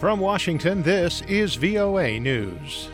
From Washington, this is VOA News.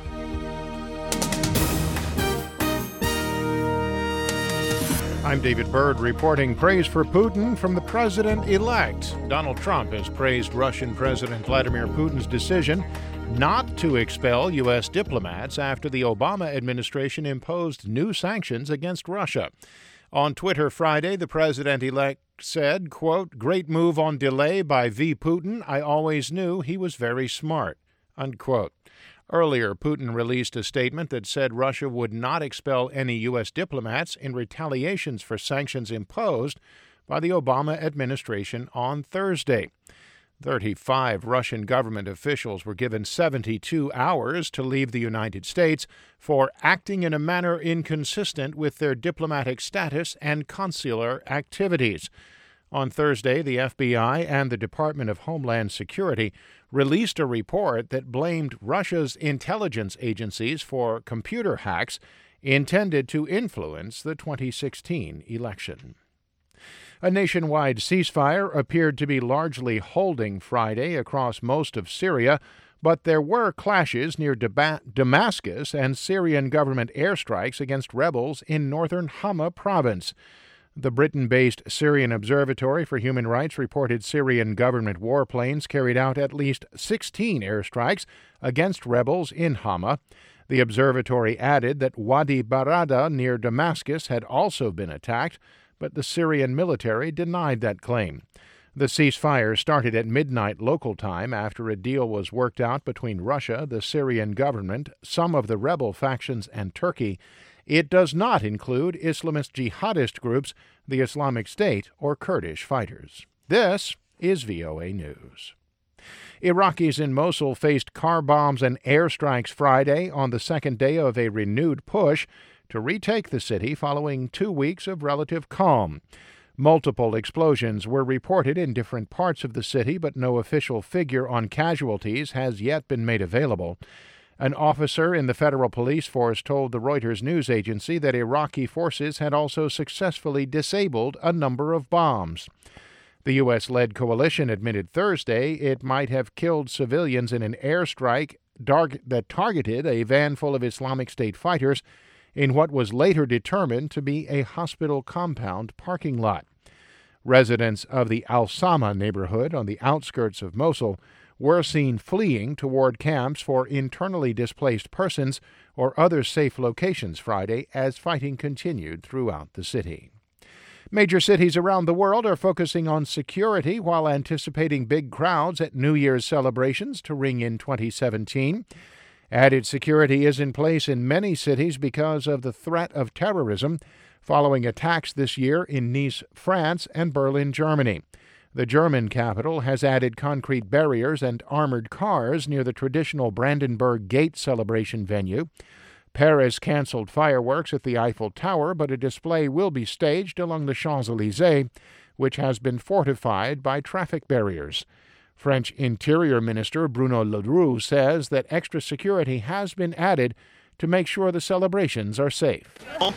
I'm David Byrd reporting praise for Putin from the president-elect. Donald Trump has praised Russian President Vladimir Putin's decision not to expel U.S. diplomats after the Obama administration imposed new sanctions against Russia. On Twitter Friday, the president-elect said, quote, "Great move on delay by V. Putin. I always knew he was very smart," unquote. Earlier, Putin released a statement that said Russia would not expel any U.S. diplomats in retaliations for sanctions imposed by the Obama administration on Thursday. 35 Russian government officials were given 72 hours to leave the United States for acting in a manner inconsistent with their diplomatic status and consular activities. On Thursday, the FBI and the Department of Homeland Security released a report that blamed Russia's intelligence agencies for computer hacks intended to influence the 2016 election. A nationwide ceasefire appeared to be largely holding Friday across most of Syria, but there were clashes near Damascus and Syrian government airstrikes against rebels in northern Hama province. The Britain-based Syrian Observatory for Human Rights reported Syrian government warplanes carried out at least 16 airstrikes against rebels in Hama. The observatory added that Wadi Barada near Damascus had also been attacked, but the Syrian military denied that claim. The ceasefire started at midnight local time after a deal was worked out between Russia, the Syrian government, some of the rebel factions, and Turkey. It does not include Islamist jihadist groups, the Islamic State, or Kurdish fighters. This is VOA News. Iraqis in Mosul faced car bombs and airstrikes Friday on the second day of a renewed push to retake the city following 2 weeks of relative calm. Multiple explosions were reported in different parts of the city, but no official figure on casualties has yet been made available. An officer in the federal police force told the Reuters news agency that Iraqi forces had also successfully disabled a number of bombs. The U.S.-led coalition admitted Thursday it might have killed civilians in an airstrike that targeted a van full of Islamic State fighters in what was later determined to be a hospital compound parking lot. Residents of the Al-Sama neighborhood on the outskirts of Mosul were seen fleeing toward camps for internally displaced persons or other safe locations Friday as fighting continued throughout the city. Major cities around the world are focusing on security while anticipating big crowds at New Year's celebrations to ring in 2017. Added security is in place in many cities because of the threat of terrorism following attacks this year in Nice, France, and Berlin, Germany. The German capital has added concrete barriers and armored cars near the traditional Brandenburg Gate celebration venue. Paris canceled fireworks at the Eiffel Tower, but a display will be staged along the Champs-Élysées, which has been fortified by traffic barriers. French Interior Minister Bruno Le Roux says that extra security has been added to make sure the celebrations are safe.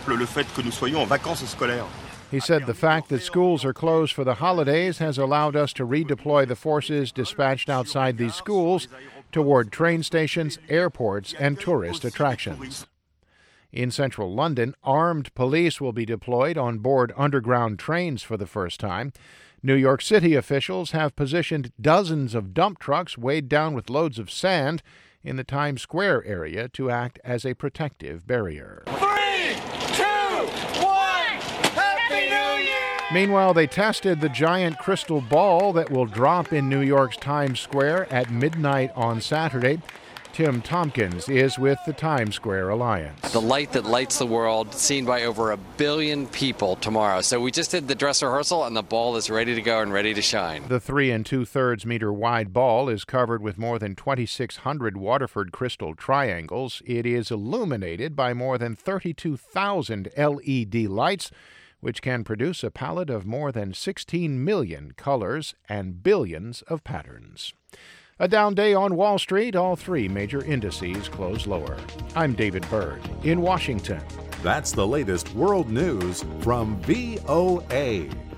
He said the fact that schools are closed for the holidays has allowed us to redeploy the forces dispatched outside these schools toward train stations, airports, and tourist attractions. In central London, armed police will be deployed on board underground trains for the first time. New York City officials have positioned dozens of dump trucks weighed down with loads of sand in the Times Square area to act as a protective barrier. 3, 2, 1, Happy New Year! Meanwhile, they tested the giant crystal ball that will drop in New York's Times Square at midnight on Saturday. Tim Tompkins is with the Times Square Alliance. The light that lights the world, seen by over 1 billion people tomorrow. So we just did the dress rehearsal, and the ball is ready to go and ready to shine. The 3 2/3 meter wide ball is covered with more than 2,600 Waterford crystal triangles. It is illuminated by more than 32,000 LED lights, which can produce a palette of more than 16 million colors and billions of patterns. A down day on Wall Street, all 3 major indices close lower. I'm David Byrd in Washington. That's the latest world news from VOA.